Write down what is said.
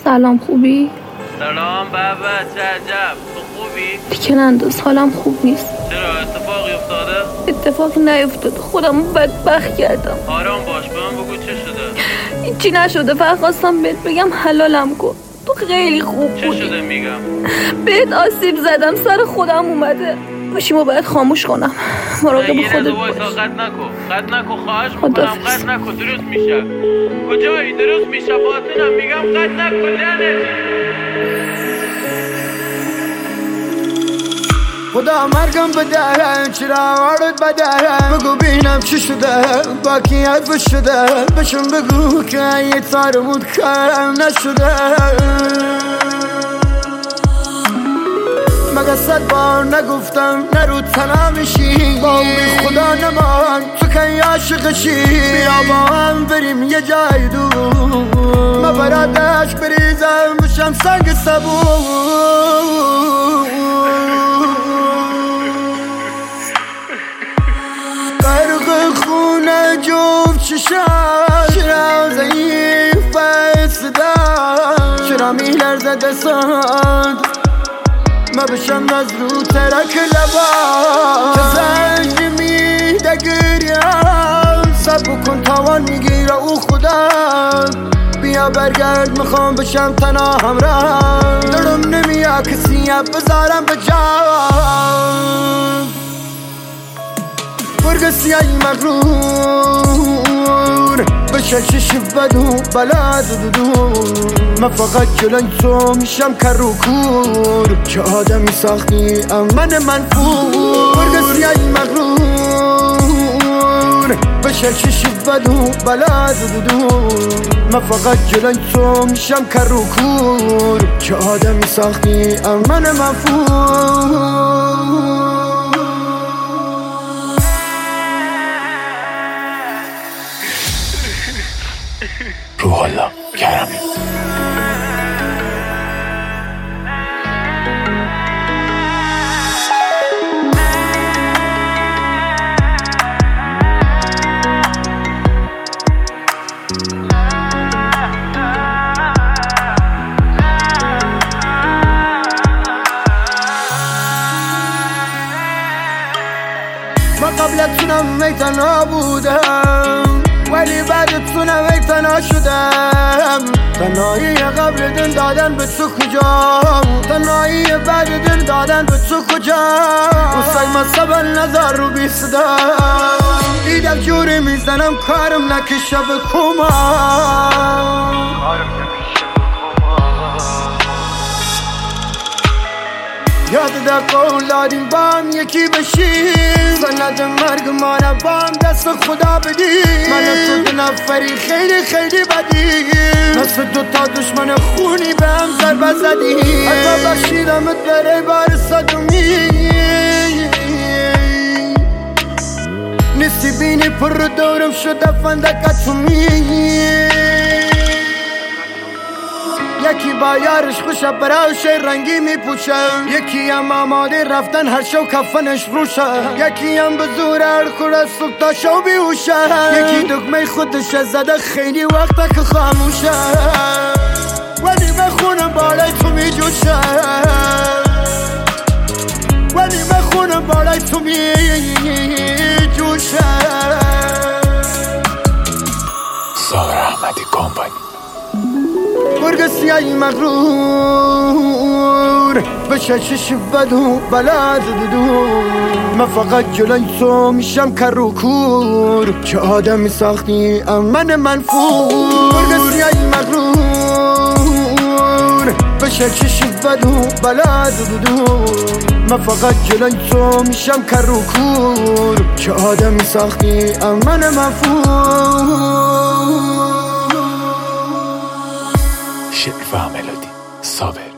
سلام، خوبی؟ سلام بابا، چه عجب، تو خوبی؟ دیگه ننداز، حالم خوب نیست. چرا اتفاقی افتاده؟ اتفاقی نیفتاد، خودم بدبخت کردم. آرام باش، به من بگو چه شده؟ هیچی نشده، فقط خواستم بهت بگم حلالم کن. تو خیلی خوب چه بودی. شده میگم؟ بهت آسیب زدم، سر خودم اومده. گوشیمو باید خاموش کنم. مراقب خودت باش. قد نکن خواهش میکنم، قد نکن، درست میشه. کجایی؟ درست میشه باطنم، میگم قد نکن جانت. خدا مرگم بده، چرا وارد بده، بگو بینم چی شده، با کی حرف شده، بشم بگو که یه تارمود کارم نشده. مگه 100 بار نگفتم نرو تنها میشی، با بی خدا نمان تو که عاشقشی. بیا با هم بریم یه جای دور، ما برادش بریزم بشم سنگ صبور. غرق خونه جفت چشم، چرا ضعیف صدا، چرا میلرزه دستان، ما بشم از رو ترک لبا. که زنگ میده گریم، سب کن تاوان میگیره او خدا. بیا برگرد میخوام بشم تنها همراه، دلم نمیاد کسی بذارم به جان. برگ سیایی مغرور بشه چش بدو بلا دودو، من فقط جلوی تو میشم کر و کور، که آدمی ساختی من منفور. برگ سیایی مغرور بشه چش بدو بلا دودو، من فقط جلوی تو میشم کر و کور، که آدمی ساختی من منفور. روح الله کرمی. ما قبلتونم میتنا بودم، ولی بعدتونم تنها شدم. تنهایی قبل دن دادن به تو کجا، تنهایی بعد دن دادن به تو کجا. اصلا ما صبر نظر رو بی صدا، دیدم جوری میزنم کارم نکشه به کما. یاد در قول دادیم با هم یکی بشیم، سند مرگ مانه با هم دست خدا بدیم. من تو 2 نفری خیلی خیلی بدیم، مثل 2 تا دشمن خونی به هم ضربه زدیم. حتی بخشیدمت برای بار صدومی، نیستی بینی پر دورم شده فندکتومی. یکی با یارش خوشه براش رنگی میپوشه، یکی هم آماده رفتن هر شو کفنش روشه، یکی هم به زور هر خوره صبح تا شو بیوشه، یکی دکمه خودش زده خیلی وقتا که خاموشه، ولی به خونم بالای تو میجوشه، ولی به خونم بالای تو میجوشه. ساغر احمدی کمپانی. برگ سیایی مغرور بشه چش بدو بلا دودو، من فقط جلوی تو میشم کر و کور، که آدمی ساختی من منفور. برگ سیایی مغرور بشه چش بدو بلا دودو، من فقط جلوی تو میشم کر و کور، که آدمی ساختی من منفور. شعر و ملودی صابر.